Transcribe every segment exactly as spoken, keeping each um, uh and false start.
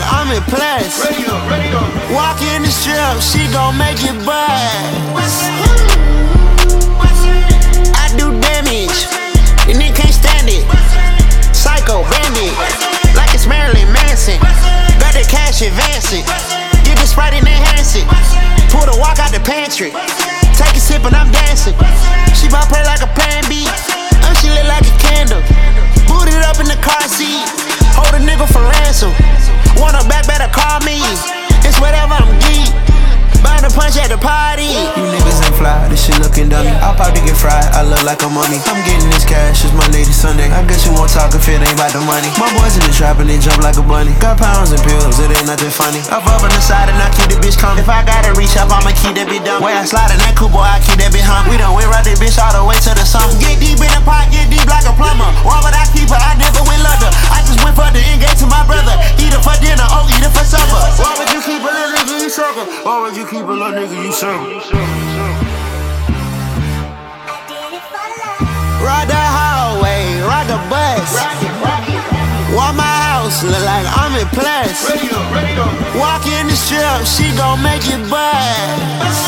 I'm impressed. Ready up, ready up. Walk in the strip, she gon' make it buzz. I do damage, and they can't stand it. Psycho bandit, like it's Marilyn Manson. Got the cash, advance it. Get the Sprite and enhance it. Pull the walk out the pantry. Take a sip and I'm dancing. She bout play like a pan B. And she lit like a candle. Boot it up in the car seat. Hold a nigga for ransom. Want her back, better call me. It's whatever, I'm geek. Burn a punch at the party. You niggas ain't fly, this shit looking dummy. I'll probably get fried, I look like a mummy. I'm getting this cash, it's Monday to Sunday. I guess you won't talk if it ain't about the money. My boys in the trap and they jump like a bunny. Got pounds and pills, it ain't nothing funny. Up up on the side and I keep the bitch coming. If I gotta reach up, I'ma keep that bitch dumb. Way I slide in that coupe, boy, I keep that bitch hum. We done went right that bitch all the way to the sun. Get deep in the pot, get deep like a plumber. Why would I keep her? I never went London. I just went for the engage to my brother. Eat her for dinner, oh, eat her for supper. Why would you keep a little nigga, you sucker? Why would you keep a little nigga, you sucker? Ride the hallway, ride the bus. Why my house look like I'm impressed. Ready up, ready up. Walk in the strip, she gon' make it buzz.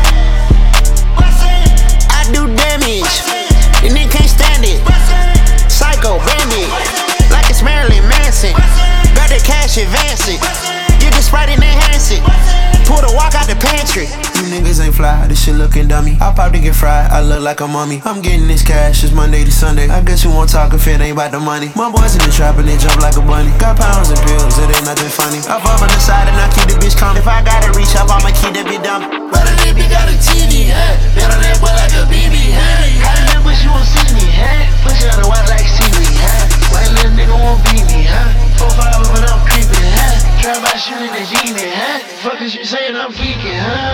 I do damage, and they can't stand it. Psycho bandit, like it's Marilyn Manson. Got the cash, advance it. Get the Sprite and enhance it. Pull the walk out the pantry. You niggas ain't fly, this shit looking dummy. I'll probably get fried, I look like a mummy. I'm getting this cash, it's Monday to Sunday. I guess you won't talk if it ain't about the money. My boys in the trap and they jump like a bunny. Got pounds and pills, it ain't nothing funny. Up up on the side and I keep the bitch coming. If I gotta reach up, I'ma keep that bitch dumb. But a nigga got a T V, huh? Bet on that boy like a B B, huh? How the nigga wish you won't see me, huh? Push on the watch like seaweed, huh? White little nigga won't beat me, huh? Four five when I'm creeping, huh? Try by shooting the genie, huh? Fuck is you saying I'm geeking, huh?